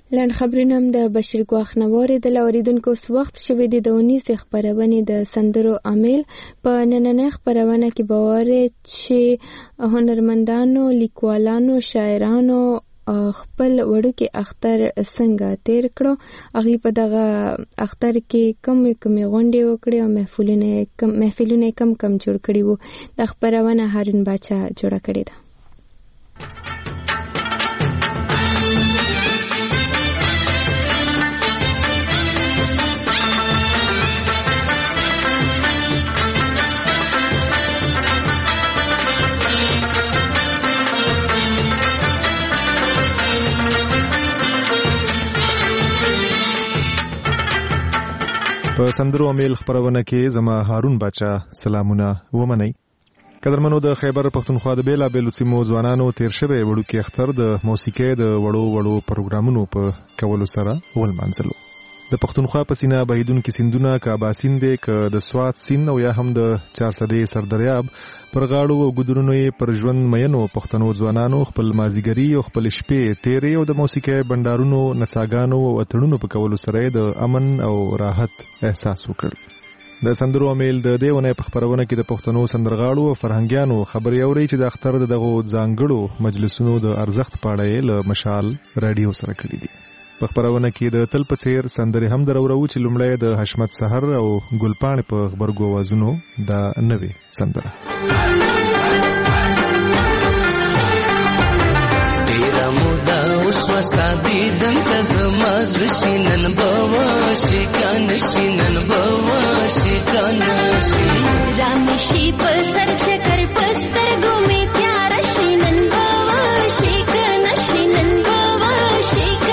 لاند خبرونه هم د بشیر ګواخ نواري د اوریدونکو وخت شوې د 19 خبرونه د سندرو عامل په نننۍ خبرونه کې باور چې هنرمندانو، لیکوالانو، شاعرانو خپل وړوکی اختر څنګه تیر کړو. هغه په دغه اختر کې کم غونډې وکړې او محفلونه کم جوړ کړي وو. د خبرونه هارون باچا جوړه کړې ده. په سندرو امیل خبرونه کې زما هارون باچا سلامونه ومنئ. قدرمنو د خیبر پښتونخوا د بیلابیلو سیمو ځوانانو تیر شوی وړوکی اختر د موسیقۍ د وړو پروګرامونو په کولو سره ولمانځلو. د پښتونخوا په سینه بهیدونکي سیندونه که اباسین دی که د سوات سیند او یا هم د چارسدې سردریاب پر غاړو او ګودرونو یې پر ژوند مینو پښتنو ځوانانو خپل مازیګري او خپل شپې تیرې او د موسیقۍ بندارونو، نڅاګانو او اتړونو په کولو سره د امن او راحت احساس وکړ. د سندرو امیل د دې ونې په خبرونه کې د پښتنو سندرغاړو او فرهنګیانو خبرې اوري چې د اختر دغه ځانګړو مجلسونو د ارزښت په اړه له مشال رادیو سره کړي دي. په خبرونه کې د تل په څیر سندرې هم درورو چې لومړی د حشمت سحر او ګلپاڼې په خبرګو اوازونو دا نوې سندره. ډېره موده وشوه ستا دیدن ته زما زړه شي نن به وشي که نه شي نن به وشي که نه شي رامې شي په سر چکر په سترګو مې تیاره شي نن به وشي که نه شي نن به وشي که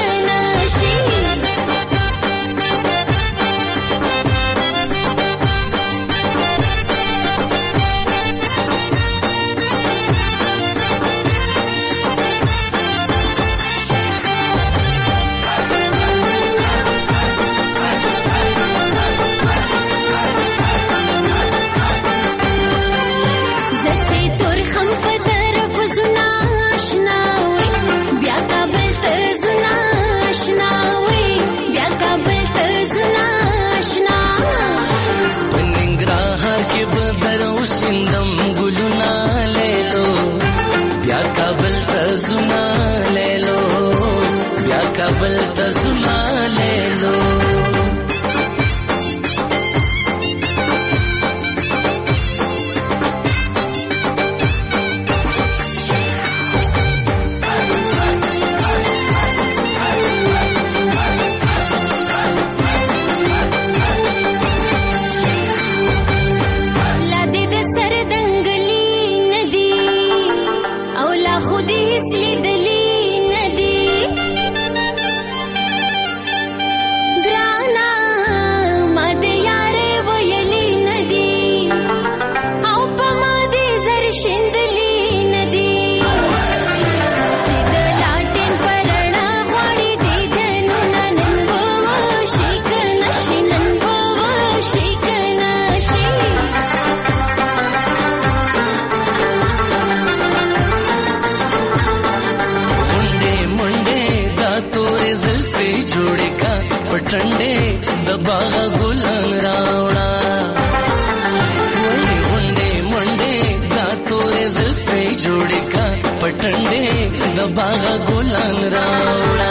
کابل ته زما لیلو پټنډې د باغ ګلان راوړه وای منډې منډې دا تورې زلفې جوړې کا پټنډې د باغ ګلان راوړه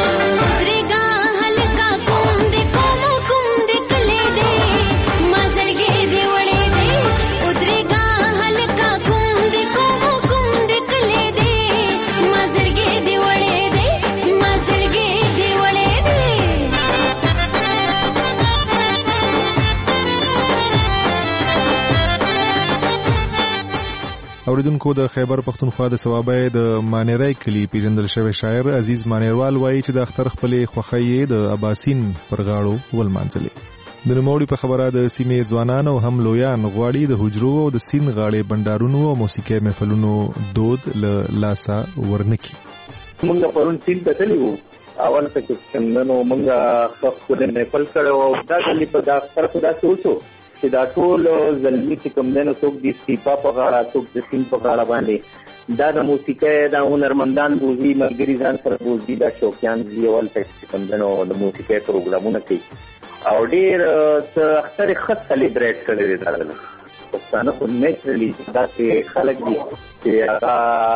اوریدونکو د خیبر پښتونخوا د ثوابای د مانیرای کلی پیژندل شوی شاعر عزیز مانیروال وایي چې د اختر خپلې خوښۍ د اباسین پر غاړو ولمانځلې. د نوموړي په خبره د سیمې ځوانان او هم لویان غواړي د حجرو او د سیند غاړې بندارونو او موسیقۍ محفلونو دود له لاسه ورنکي. موږ پرون سیند ته تللي وو، اول ته چې څنګه موږ خپل محفل کړی او دا کلي په دا اختر په داسې وشو چې دا ټول زلمي چې کوم دی نو څوک د استیفا په غاړه څوک د سیند په غاړه باندې دا د موسیقۍ دا هنرمندان بوزي ملګري ځان سره بوزي دا شوقیان دي ولته چې کوم دی نو د موسیقۍ پروګرامونه کوي او ډېر اختر خط سلیبریټ کړی دی دا پښتانه خو نیچرلی داسې خلک دي چې هغه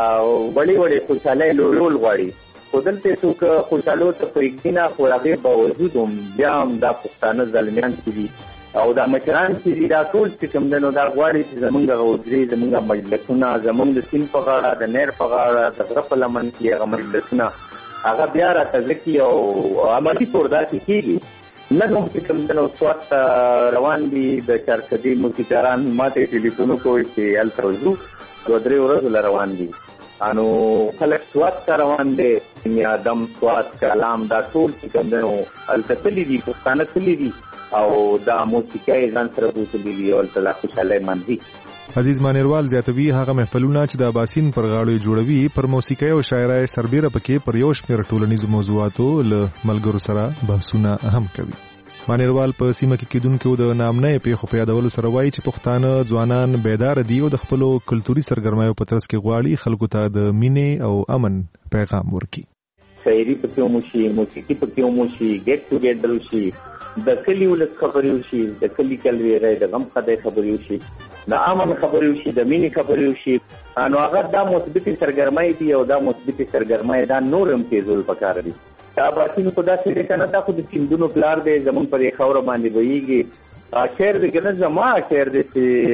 وړې خوشحالۍ لولول غواړي خو دلته څوک خوشحالو ته پرېږدي نه خو هغې باوجود هم بیا هم دا پښتانه زلمیان چې دي او دا مشران چې دي دا ټول چې کوم دی نو دا غواړي چې زمونږ هغه وزرې زمونږ مجلسونه زمونږ د سیند په غاړه د نهر په غاړه د غره په لمن کې هغه مجلسونه هغه بیا راتازه کړي او عملي طور داسې کېږي لږ هم چې کوم دی نو سوات ته روان دي د چارسدي موسیقاران ماته ټلیفون کوي چې هلته ځو 2-3 ورځو له روان دي انو خلک سوات ته روان دي میادم سوات کلام دا ټول چې کوم دی نو هلته تللي دي پښتانه تللي دي او دا موسیقۍ ځان سره بوتلي دي او هلته لا خوشحالۍ مانځي. عزیز مانیروال زیاتوي هغه محفلونه چې د اباسین پر غاړو جوړوي پر موسیقۍ او شاعرۍ سربېره پکې پر یو شمېر ټولنیزو موضوعاتو له ملګرو سره بحثونه هم کوي. مانیروال په سیمه کې کېدونکو د نامنۍ پیښو په یادولو سره وایي چې پښتانه ځوانان بیدار دي او د خپلو کلتوري سرګرمیو په ترڅ کې غواړي خلکو ته د مینې او امن پیغام ورکړي. شاعري پکې وشي موسیقي پکې وشي ګیټ ټوګیدر وشي د کلي ولس خبرې وشي د کلي کلویرۍ د غم خدای خبرې وشي د امن خبرې وشي د مینې خبرې وشي نو هغه دا مثبتې سرګرمۍ دي او دا مثبتې سرګرمۍ دا نور هم تیزول پکار دي. دا اباسین خو داسې دی که نه دا خو د سیندونو پلار دی زمونږ په دې خاوره باندې بهیږي شعر دی که نه زما شعر دی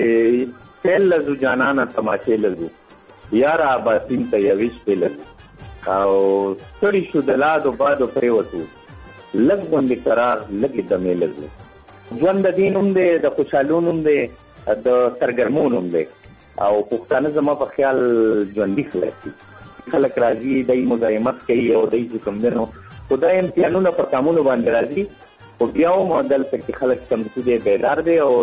چې سیل لزو جانانه تماشې لزو یاره اباسین ته یوې شپې لزو او ستړي شو د لادو بادو پرېوتو لږ غوندې قرار لږې دمې لږ ژوند د دین هم دی د خوشحالو نوم دی د سرګرمو نوم دی او پښتانه زما په خیال ژوندي خلک دي خلک راځي دی مزاحمت کوي او دی چې کوم دی نو خو دا امتحانونه په کامونو باندې راځي خو بیا هم دلته کې خلک چمتو دی بیدار دی او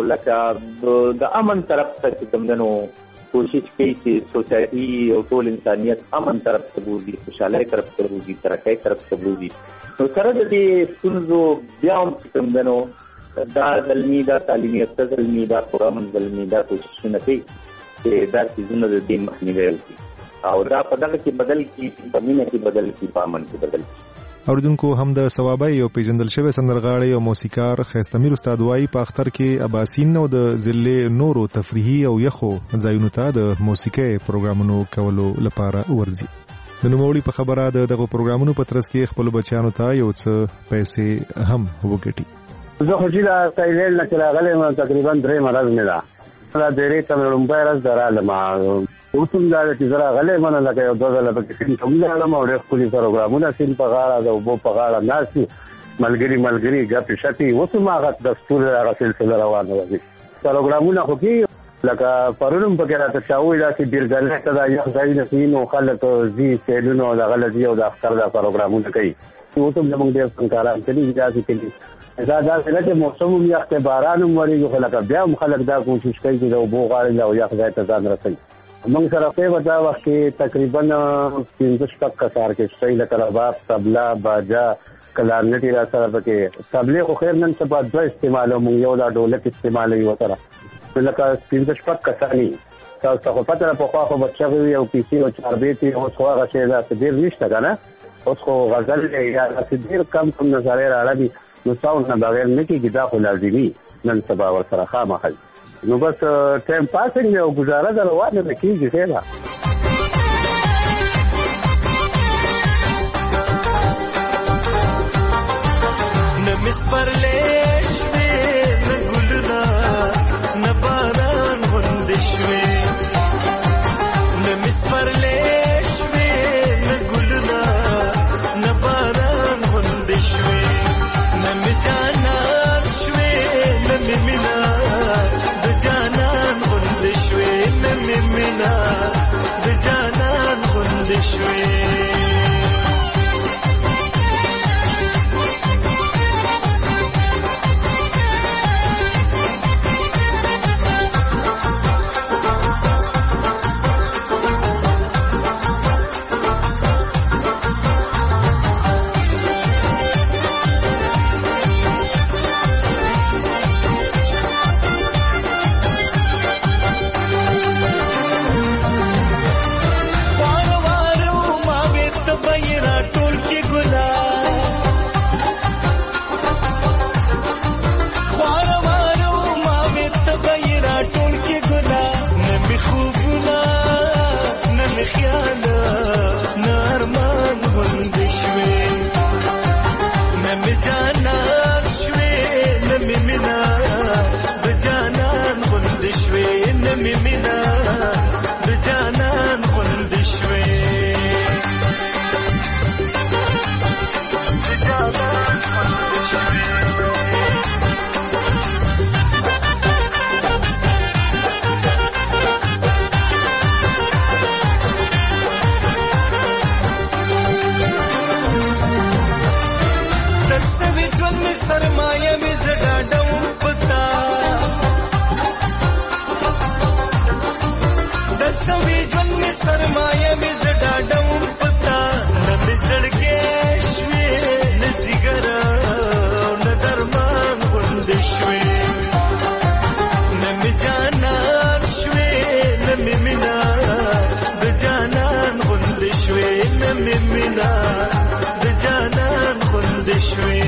لکه د امن طرف ته چې کوم دی نو کوشش کوي چې سوسایټي او ټول انسانیت امن طرف ته بوځي خوشحالۍ طرف ته بوځي ترقۍ طرف ته بوځي نو سره د دې ستونزو بیا هم چې کوم دی نو دا زلمي دا تعلیمي یافته زلمي دا پرامن زلمي دا کوششونه کوي چې دا څیزونه د دې مخنیوی وکړي او دا په دغه کې بدل کړي په مینه کې بدل کړي په امن کې بدل کړي. اوریدونکو هم د ثوابۍ او پیژندل شوی سندرغاړی او موسیقار ښایسته میر استاد وایي په اختر کې اباسین او د ضلع نورو تفریحي او یخو ځایونو ته د موسیقۍ پروګرامونو کولو لپاره ورځي. د نوموړي په خبره دغه پروګرامونو په ترڅ کې خپل بچیانو ته یو څه پیسې هم وګټي. زه خو چې دا تایلنډ نه راغلی یم تقریبا 3 ورځې مې ده دا ډېرې ته مې لومبی ورځ ده رالم اوس هم دا چې زه راغلی یم نه لکه یو 2 ځله پکې سیند ته ولاړم او ډېر ښکلي پروګرامونه سیند په غاړه د اوبو په غاړه ناست دي ملګري ګپې شپې اوس هم هغه دستور هغه سلسله روانه ده پروګرامونه خو کې لکه پرون هم پکې راته چا وویل داسې بیرګلۍ ته دا یخ ځایونه کوي نو خلک ځي سیلونه او دغه له ځي او د اختر دا پروګرامونه کوي اوس هم زموږ ډېر فنکاران کوي داسې کوي دا داسې نه چې موسم هم یخ دی باران هم ورېږي خو لکه بیا هم خلک دا کوشش کوي چې د اوبو غاړې له او یخ ځای ته ځان رسوي. موږ سره په دا وخت کې تقریبا 15-16 کسان کې لکه رباب طبله باجا کلارنټ را سره پکې طبلې خو خیر نن سبا 2 استعمالو موږ یو دا ډولک استعمالوي ورسره لکه 15 کسانی تاسو خو پته نه پخوا خو بچو یو پیسي او چاربېتي اوس خو هغه شی دا ډېر نشته که نه اوس خو غزل یا ډېر کم نظرې راړه نو ساوند نه بغیر نه کېږي دا خو لازمي نن سبا ورسره خامخا نو بس ټایم پاسینګ او ګزاره د روانه نه کېږي ښه ده. نه مې سپرلی شوې نه ګلونه نه باران غوندې شوې نه مې سپرلی شوې نه ګلونه نه باران غوندې شوې نه مې جانان شوې نه مې مینا د جانان غوندې شوې نه مې مینا ژوند مې سرمایه مې زه ډاډوم پتا دسوي ژوند مې سرمایه مې زه ډاډوم پتا نه مې زړګی شوې نه سیګره نه درمان غوندې شوې نه مې جانان شوې نه مې مینا د جانان غوندې شوې نه مې مینا د جانان غوندې شوې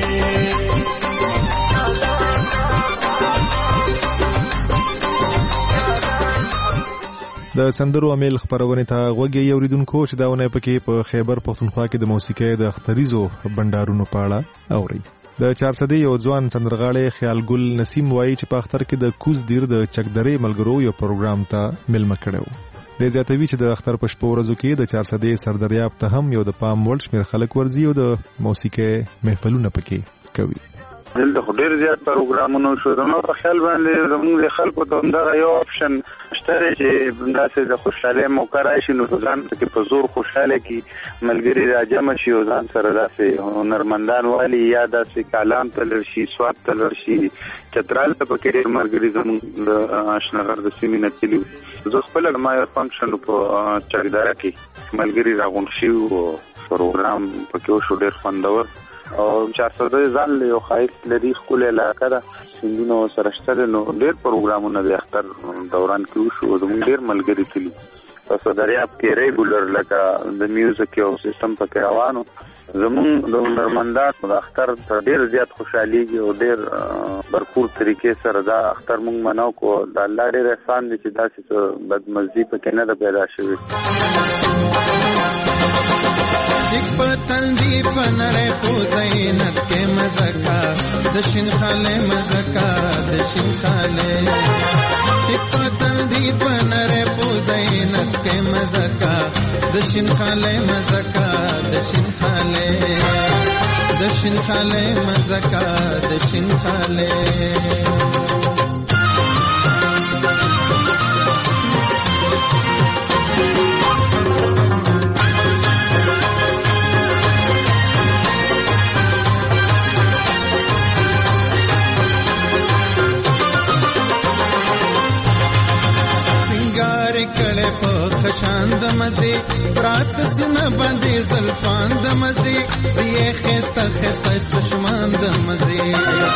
د سندرو امیل خبرونه ته غوږی اوریدونکو چې داونه پکې په خیبر پختونخوا کې د موسیقۍ د اختریزو بندارونو په اړه اوري د 400 یو ځوان سندرغاړي خیال ګل نسیم وایي چې په اختر کې د کوز دیر د چکدرې ملګرو یو پروګرام ته ملمه کړو د زیاتوي چې د اختر په شپو ورځو کې د 400 سردریاب ته هم یو د پام وړ شمیر خلک ورزي او د موسیقۍ محفلونه پکې کوي دلته ډېر زیات پروګرامونه شو نو په خیال باندې زموږ د خلکو ته دا یو آپشن شته چې داسې د خوشاله موقع راشي نو ځان کې په زور خوشاله کې ملګری راجم شي او ځان سره داسې هنرمندان والی یا داسې کالام تلل شي سواد تلل شي چترال ته پکې ډېر ملګری زموږ د آشنغر د سیمې نه تللی زه خپل ما یو فنکشن په چاګدارا کې ملګری راغون شي او پروګرام پکې شو ډېر خوندور او 400 ځان له یو خایف لري خپل علاقه ده سندونو سره شته نو ډېر پروګرامونه د اختر دوران کې شو زموږ ډېر ملګری تللی په دریاب کې ریګولر لکه د میوزیک یو سیستم پکې روانو زموږ د هنرمندانو د اختر ډېر زیات خوشحاليږي او ډېر برپور طریقې سره دا اختر موږ مناو کو د الله ډېر احسان دي چې داسې بدمزي پکې نه ده پیدا شوې एक पतन दी बनरे पुदैनत के मज़का दशिन खाले मज़का दशिन खाले एक पतन दी बनरे पुदैनत के मज़का दशिन खाले मज़का दशिन खाले दशिन खाले मज़का दशिन खाले کړه په خشاند مزه رات سن باندې زلفان د مزه دی خسته خسته چشمان د مزه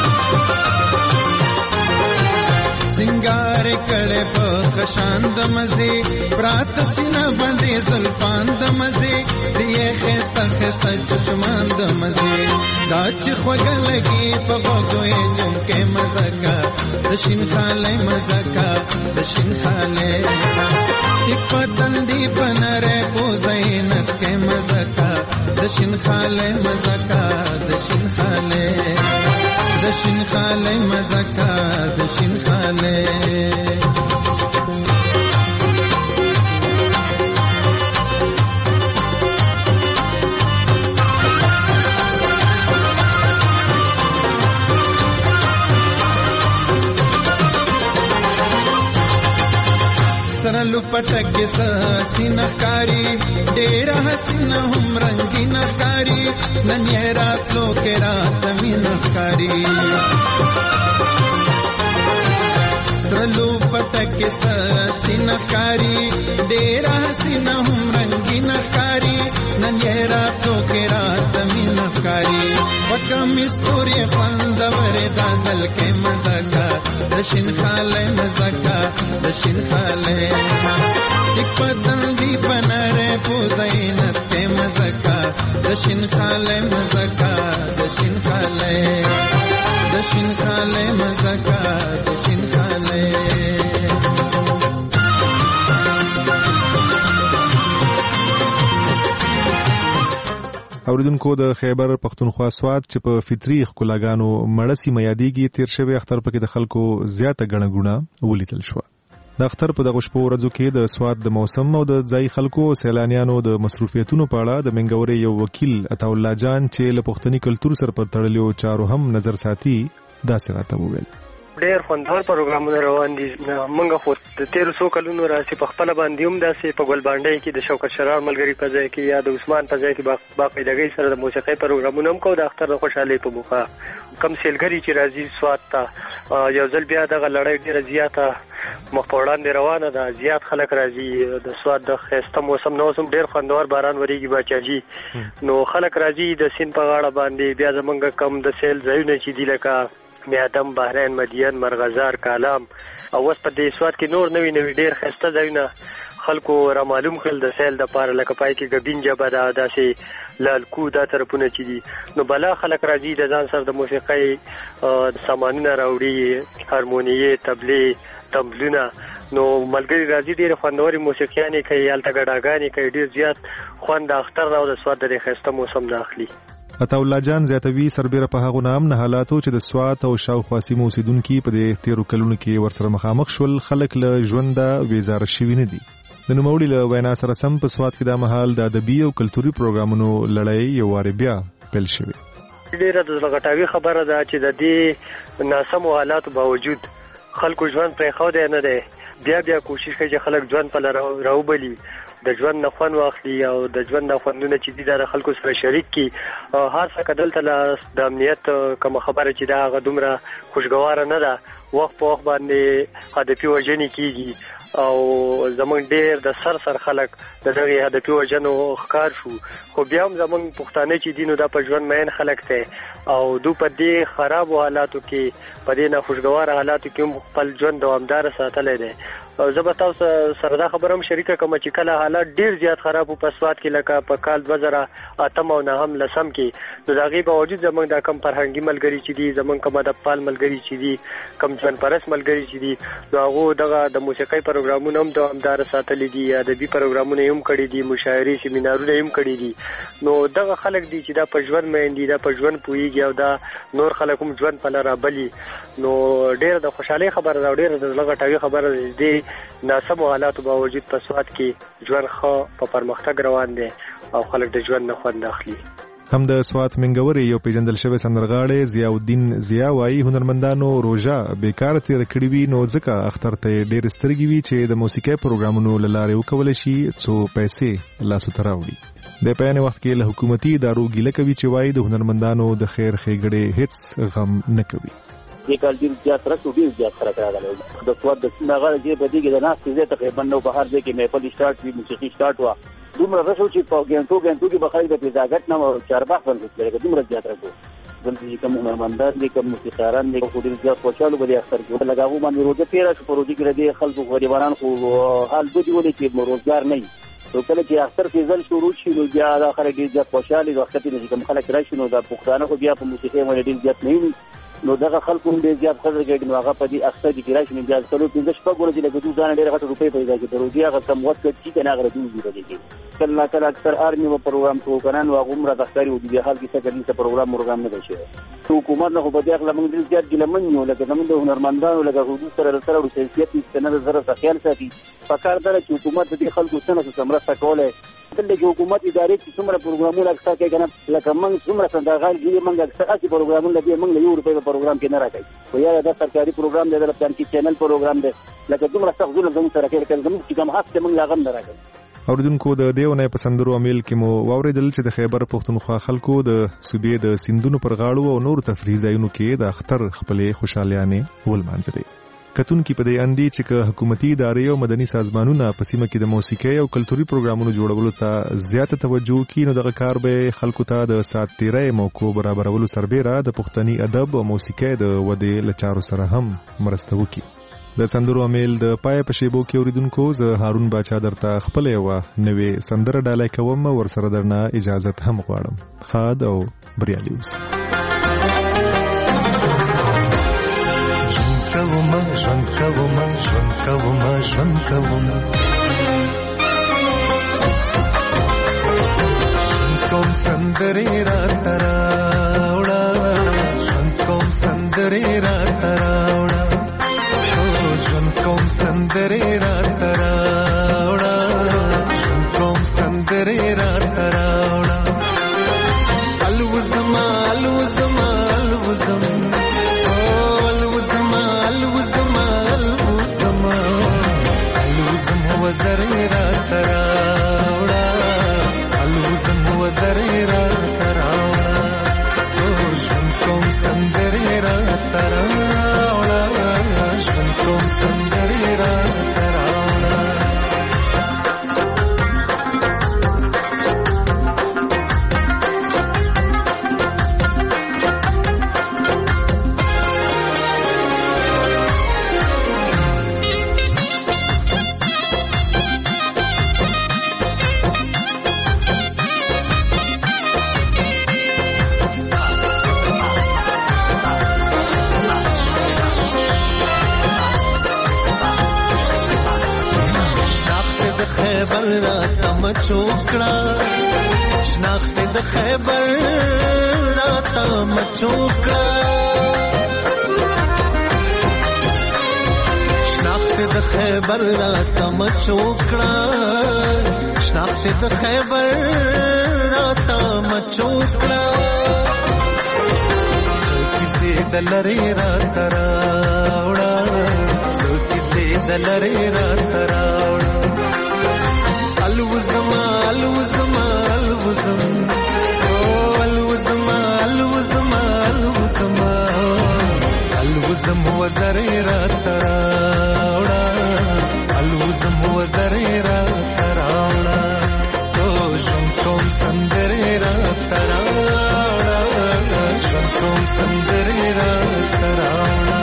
سنگار کړه په خشاند مزه رات سن باندې زلفان د مزه دی خسته خسته چشمان د مزه دا چې خوګه لګي په غوږه جم کې مزکا دشین خاله مزکا دشین خاله एक पतन दी बनरे पुदैनत के मज़का दशिन खाले मज़का दशिन खाले दशिन खाले मज़का दशिन खाले सरलु पटक सीना कारी डेरा हसीना हम रंगीना कारी नन्हे रात लो के रात मीना कारी सरलु पटक सीना कारी डेरा हसीना हम रंगीना कारी नन्हे रात लो के रात मीना कारी वकम इस्तोरी फंदवरे दादल के मज़का दशिन खाले मज़का दशिन खाले एक पतन दी बनरे पुदैनत के मज़का दशिन खाले मज़का दशिन खाले दशिन खाले मज़का दशिन खाले اوریدونکو د خیبر پختونخوا سواد چې په فطری خلاګانو مړسی میادیږي تیر شوی اختر پکې د خلکو زیاته غنګونه ولیدل شو د اختر په دغه شپو ورځو کې د سواد د موسم او د ځای خلکو سیلانیانو د مصروفیتونو په اړه د منګوري یو وکیل عطا الله جان چې له پښتني کلچر سره پر تړلو چارو هم نظر ساتي دا څنګه وویل ډېر خوندور پروګرامونه روان دي. موږ خو د 1300 کلونو راځي په خپل باندې هم داسې په ګلبانډۍ کې د شوکت شرار ملګری په ځای کې یا د عثمان په ځای کې باقاعدګۍ سره د موسیقۍ پروګرامونه هم کوو د اختر د خوشحالۍ په موخه. کم سیلګري چې راځي سوات ته یو ځل بیا دغه لړۍ ډېره زیاته مخ په وړاندې روانه ده. زیات خلک راځي د سوات د ښایسته موسم نه اوس هم ډېر خوندور باران وریږي باچاجي نو خلک راځي د سیند په غاړه باندې. بیا زمونږ کم د سیل ځایونه چې دي لکه میادم، بحرین، مدین، مرغزار، کالام او اوس په دې سوات کې نور نوي نوي ډېر ښایسته ځایونه خلکو را معلوم کړل د سیل دپاره لکه پای کې ګبین جبه ده داسې لالکو دا طرفونه چې دي نو بلا خلک راځي د ځان سره د موسیقۍ سامانونه راوړي هارمونیې طبلې تمبلونه نو ملګری راځي ډېرې خوندورې موسیقیانې کوي هلته ګډاګانې کوي ډېر زیات خوند د اختر او د سوات د دې ښایسته موسم نه اخلي. عطاالله جان زیاتوي سربیره په هغو نام نه حالاتو چې د سوات او شاوخوا سیمو اوسیدونکي په دې 13 کلونو کې ورسره مخامخ شول خلک له ژونده ویزاره شوي نه دي. د نوموړي له وینا سره سم په سوات کې دا مهال د ادبي او کلتوري پروګرامونو لړۍ یو وارې بیا پیل شوې. ډېره د زړه غټاوي خبره ده چې د دې ناسمو حالاتو باوجود خلکو ژوند پرېښودی نه دی. بیا کوشش کوي چې خلک ژوند په راوبلي د ژوند نه خوند واخلي او د ژوند نه خوندونه چې دي دا د خلکو سره شریک کړي. هر څه که دلته د امنیت کومه خبره چې دا هغه دومره خوشګواره نه ده. وخت په وخت باندې هدفي وژنې کېږي او زمونږ ډېر د سر خلک د دغې هدفي وژنو ښکار شو خو بیا هم زمونږ پښتانه چې دي نو دا په ژوند مین خلک دی او دو په دې خرابو حالاتو کې په دې ناخوشګواره حالاتو کې هم خپل ژوند دوامداره ساتلی دی. زه به تاسو سره دا خبره هم شریکه کوم چې کله حالات ډېر زیات خراب وو په سوات کې لکه په کال 2008 او 2009 کې نو د هغې باوجود زمونږ دا کم فرهنګي ملګري چې دي زمونږ کم ادبپال ملګري چې دي کم ژوند پرست ملګري چې دي نو هغو دغه د موسیقۍ پروګرامونه هم دوامداره ساتلي دي ادبي پروګرامونه یې هم کړي دي مشاعرې سیمینارونه یې هم کړي دي. نو دغه خلک دي چې دا په ژوند مین دي دا په ژوند پوهېږي او دا نور خلک هم ژوند په لاره بلي. نو ډېره د خوشحالۍ خبره ده او ډېره د زړه غټاوي خبره ده دې ناسمو حالاتو باوجود په سوات کې ژوند ښه په پرمختګ روان دی او خلک د ژوند نه خوند اخلي. هم د سوات منګورې یو پیژندل شوی سندرغاړی ضیاءالدین ضیا وایي هنرمندانو روژه بیکاره تېره کړې وي نو ځکه اختر ته یې ډېرې سترګې وي چې د موسیقۍ پروګرامونو له لارې وکولی شي څو پیسې لاسو ته راوړي. د په عین وخت کې له حکومتي ادارو ګیله کوي چې وایي د هنرمندانو د خیر ښېګړې هېڅ غم نه کوي. دې کال ډېر زیات سړک و ډېر زیات خلک راغلی د سوات د سیمې هغه ځای په دې کې د ناستې ځای تقریبا نو په هر ځای کې محفل سټارټ وي موسیقي سټارټ وه دومره رش و چې په ګنټو کې به خلک د پیزاګټ نه چارباغ باندې تللی دومره زیات رش و. دلته چې کوم هنرمندان دي کوم موسیقاران دي خو ډېر زیات خوشحاله به دې اختر کې لکه هغو باندې روژه تېره شو په روژه کې د دې خلکو غریبانان خو حال بدي ولې چې روزګار نه وي نو کله چې اختر سیزن شروع شي نو بیا دا خلک ډېر زیات خوشحاله د وخت کې کوم خلک راشي نو دا پښتانه خو بیا په موسیقۍ باندې ډېر زیات نه وي نو دغه خلکو هم ډېر زیات قدر کوي نو هغه په دې اختر کې راشي نو بیا څلور پنځه شپږ ورځې لکه دوی ځان ډېرې غټې روپۍ پیدا کړي د روژې هغه کم وخت چې که نه هغه دوی دي پدې کې کله اکثر آرمي به پروګرام کوو که نه نو هغه عمره د ښکاري و دې حال کې څه دلته پروګرام نه دی شوی حکومت نه خو په دې اخله موږ ډېر زیات ګیلمن یو لکه زموږ د هنرمندانو لکه حدود سره ورو سیاست نه زره خیال ساتي پکار ده چې حکومت دې خلکو څنګه مرسته کوله دلته چې حکومت ادارې چې څومره پروګرامونه اکثر کوي که نه لکه موږ څومره سندرغاړي دي موږ اکثر هسې پروګرامونه دي موږ له 1 روپۍ په پروګرام کې نه راکوي خو یا دا سرکاري پروګرام دی د پلان کې چینل پروګرام دی لکه دومره سخت ظلم زموږ سره کوي لکه زموږ چې کوم حق دی موږ لا هم نه راکوي. اوریدونکو د دې اونۍ په سندرو امیل کې مو واورېدل چې د خیبر پښتونخوا خلکو د صوبې د سیندونو پر غاړو او نورو تفریحي ځایونو کې د اختر خپلې خوشحالیانې ولمانځلې. کتونکي په دې اندي چې حکومتي ادارې او مدني سازمانونه په سیمه کې د موسیقۍ او کلتوري پروګرامونو جوړولو ته زیاته توجه کوي نو دغه کار به خلکو ته د سات تیرۍ موقع برابرولو سربیره د پښتني ادب او موسیقۍ د ودې له چارو سره هم مرسته وکړي. د سندرو امیل د پای په شیبو کې اوریدونکو زه هارون باچا درته خپل یو نوې سندره ډالۍ کوم ورسره درنه اجازه هم غواړم. خاد او بریالي اوسئ. ژوند کوم سندرې راته راوړه ژوند کوم سندرې راته راوړه ژوند کوم سندرې راته راوړه ژوند کوم سندرې راته راوړه الوزما الوزما الوزم الوزما سندرې را تراوړه ژوند کوم سندرې را تراوړه خیبر را تم چوکړه شناخت د خیبر را تم چوکړه شناخت د خیبر را تم چوکړه شناخت د خیبر را تم چوکړه کیسه دلری را تراوړه کیسه دلری را تراوړه الوزما الوزما الوزم الوزما الوزما الوزما الوزم وزرې را تراوړه الوزم وزرې را تراوړه تو ژوند کوم سندرې را تراوړه ژوند کوم سندرې را تراوړه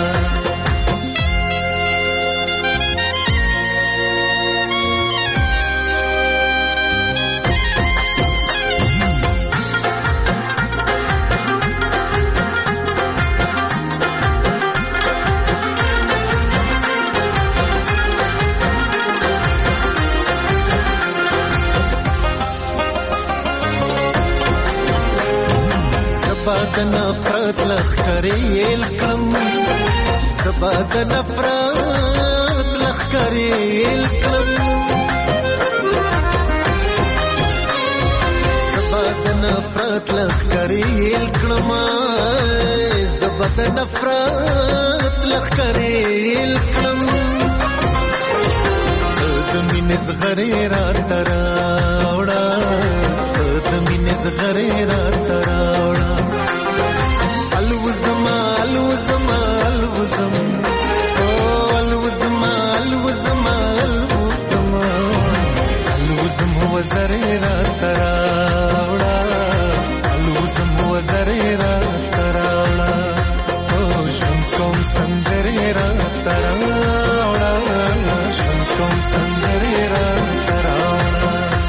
د نفرت لخکریل کم سبا د نفرت لخکریل کم سبا د نفرت لخکریل کم سبا د نفرت لخکریل کم د مینې زغرې را تراوړه د مینې زغرې را تراوړه الوزما الوزما الوزم الوزما الوزما الوزما الوزم وزرې را تراوړه الوزم وزرې را تراوړه ژوند کوم سندرې را تراوړه ژوند کوم سندرې را تراوړه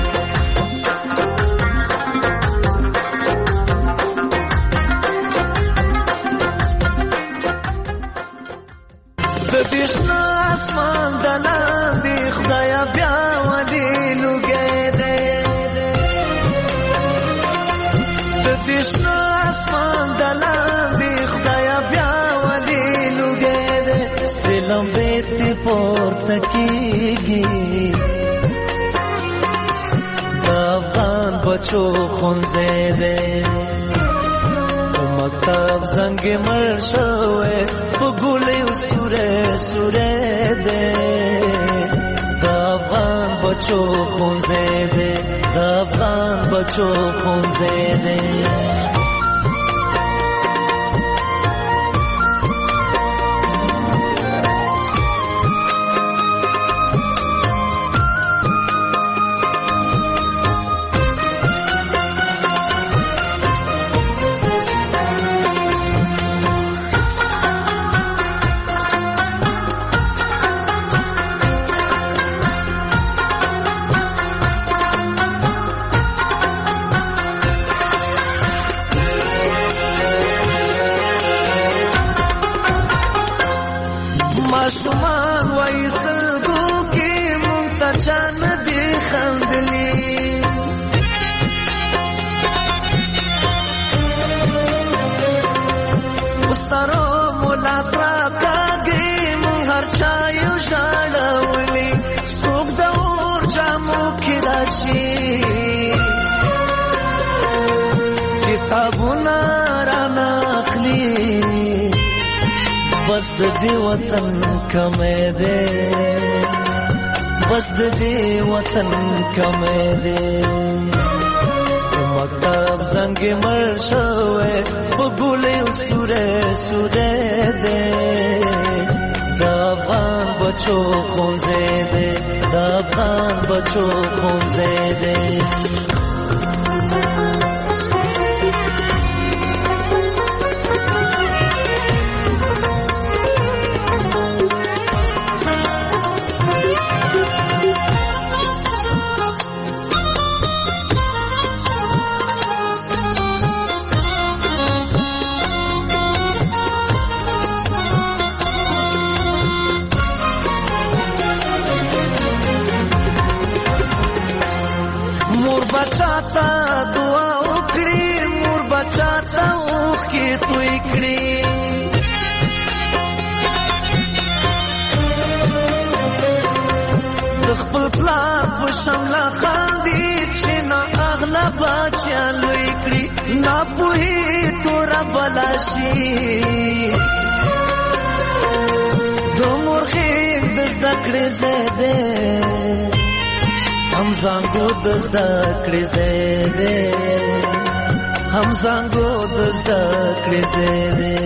دشنا اسمان دلاندې خدایا بیا ولې لوګې دې د دشنا اسمان دلاندې خدایا بیا ولې لوګې دې ستلم بیت پورته کېږي د افغان بچو خونځې دې مکتب زنګ مړ شوی په ګولې سورې سورې دې د افغان بچو خونځې دې د افغان بچو خونځې دې ماشومان وای سلګو کې مونږ ته چان دي خندلي وسارو مولا سره کاږي مونږ هر چا یو شاړولي څوک د اور جامو کې راشي کتابونه را ناخلي بس د دې وطن کمې ده بس د دې وطن کمې ده مکتب زنگ مړ شوی په ګولې سوره سوره دې د افغان بچو ښوونځی دی د افغان بچو ښوونځی دی بچاتا دعا وکړي مور بچاتا اوخې توی کړي د خپل پلار په شمله خاندي چې نه اغله بچیا لوی کړي ناپوهي توره بلا شي د مور خېږ د زده کړې ځای دی هم زانګو د زده کړې ځای دی هم زانګو د زده کړې ځای دی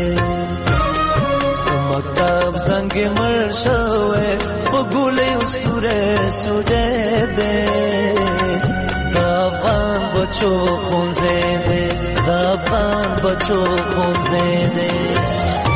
مکتب زنګ مړ شوی په ګولې سوره سوره دی د افغان بچو ښوونځی دی د افغان بچو ښوونځی دی